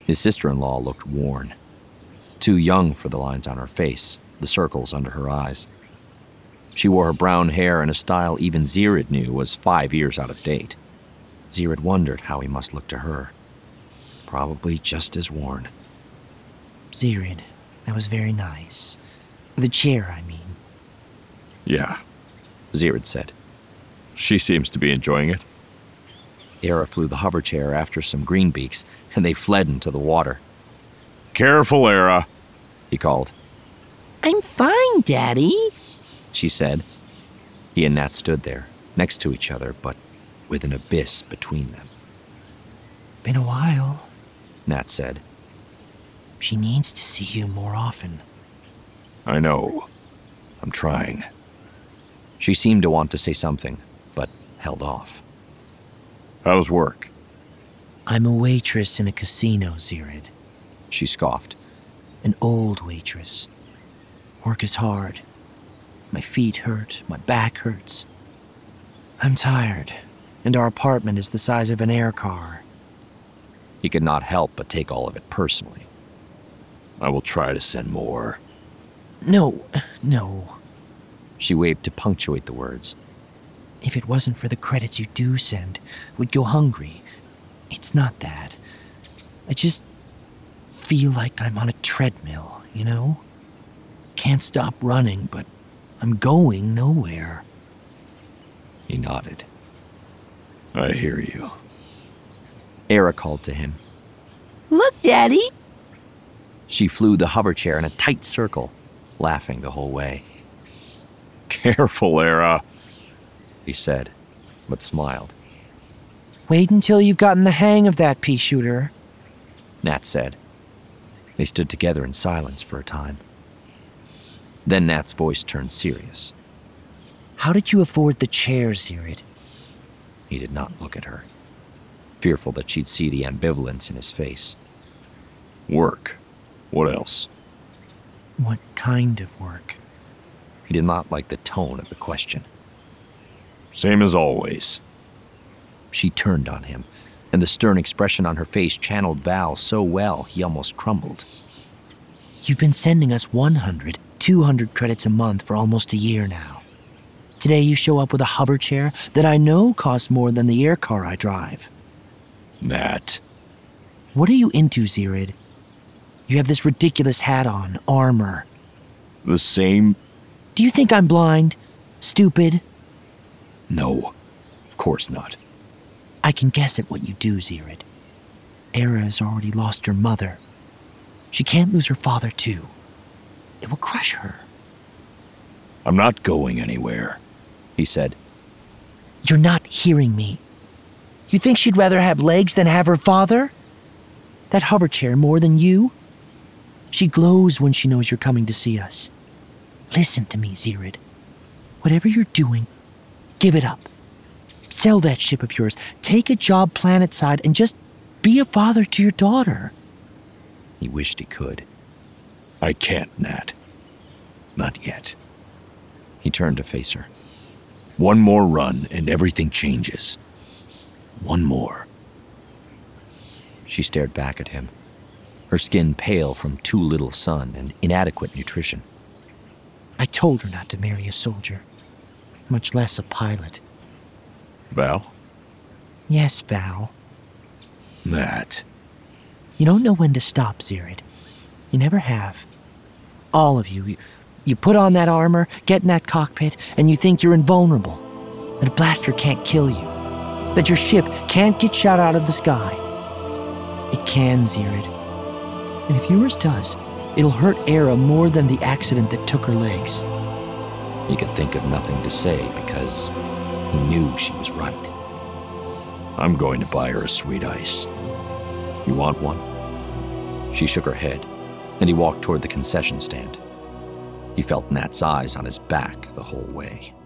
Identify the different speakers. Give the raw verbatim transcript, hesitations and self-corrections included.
Speaker 1: His sister-in-law looked worn. Too young for the lines on her face, the circles under her eyes. She wore her brown hair in a style even Zirid knew was five years out of date. Zirid wondered how he must look to her. Probably just as worn.
Speaker 2: Zirid, that was very nice. The chair, I mean.
Speaker 3: Yeah,
Speaker 1: Zirid said.
Speaker 3: She seems to be enjoying it.
Speaker 1: Era flew the hover chair after some greenbeaks, and they fled into the water.
Speaker 3: Careful, Era,
Speaker 1: he called.
Speaker 2: I'm fine, Daddy,
Speaker 1: she said. He and Nat stood there, next to each other, but with an abyss between them.
Speaker 2: Been a while,
Speaker 1: Nat said.
Speaker 2: She needs to see you more often.
Speaker 3: I know. I'm trying.
Speaker 1: She seemed to want to say something, but held off.
Speaker 3: How's work?
Speaker 2: I'm a waitress in a casino, Zirid.
Speaker 1: She scoffed.
Speaker 2: An old waitress. Work is hard. My feet hurt, my back hurts. I'm tired, and our apartment is the size of an air car.
Speaker 1: He could not help but take all of it personally.
Speaker 3: I will try to send more.
Speaker 2: No, no.
Speaker 1: She waved to punctuate the words.
Speaker 2: If it wasn't for the credits you do send, we'd go hungry. It's not that. I just feel like I'm on a treadmill, you know? Can't stop running, but I'm going nowhere.
Speaker 1: He nodded.
Speaker 3: I hear you.
Speaker 1: Era called to him.
Speaker 2: Look, Daddy!
Speaker 1: She flew the hover chair in a tight circle, laughing the whole way.
Speaker 3: Careful, Era,
Speaker 1: he said, but smiled.
Speaker 2: Wait until you've gotten the hang of that pea shooter,
Speaker 1: Nat said. They stood together in silence for a time. Then Nat's voice turned serious.
Speaker 2: How did you afford the chair, Zirid?
Speaker 1: He did not look at her, fearful that she'd see the ambivalence in his face.
Speaker 3: Work. What else?
Speaker 2: What kind of work?
Speaker 1: He did not like the tone of the question.
Speaker 3: Same as always.
Speaker 1: She turned on him, and the stern expression on her face channeled Val so well he almost crumbled.
Speaker 2: You've been sending us one hundred, two hundred credits a month for almost a year now. Today you show up with a hover chair that I know costs more than the air car I drive.
Speaker 3: Nat.
Speaker 2: What are you into, Zirid? You have this ridiculous hat on, armor.
Speaker 3: The same?
Speaker 2: Do you think I'm blind? Stupid?
Speaker 3: No, of course not.
Speaker 2: I can guess at what you do, Zirid. Era has already lost her mother. She can't lose her father, too. It will crush her.
Speaker 3: I'm not going anywhere,
Speaker 1: he said.
Speaker 2: You're not hearing me. You think she'd rather have legs than have her father? That hover chair more than you? She glows when she knows you're coming to see us. Listen to me, Zirid. Whatever you're doing, give it up. Sell that ship of yours, take a job planetside, and just be a father to your daughter.
Speaker 1: He wished he could.
Speaker 3: I can't, Nat. Not yet.
Speaker 1: He turned to face her.
Speaker 3: One more run and everything changes. One more.
Speaker 1: She stared back at him, her skin pale from too little sun and inadequate nutrition.
Speaker 2: I told her not to marry a soldier, much less a pilot.
Speaker 3: Val?
Speaker 2: Yes, Val.
Speaker 3: Nat.
Speaker 2: You don't know when to stop, Zirid. You never have. All of you, you, you put on that armor, get in that cockpit, and you think you're invulnerable. That a blaster can't kill you. That your ship can't get shot out of the sky. It can, Zirid. And if yours does, it'll hurt Era more than the accident that took her legs.
Speaker 1: He could think of nothing to say because he knew she was right.
Speaker 3: I'm going to buy her a sweet ice.
Speaker 1: You want one? She shook her head, and he walked toward the concession stand. He felt Nat's eyes on his back the whole way.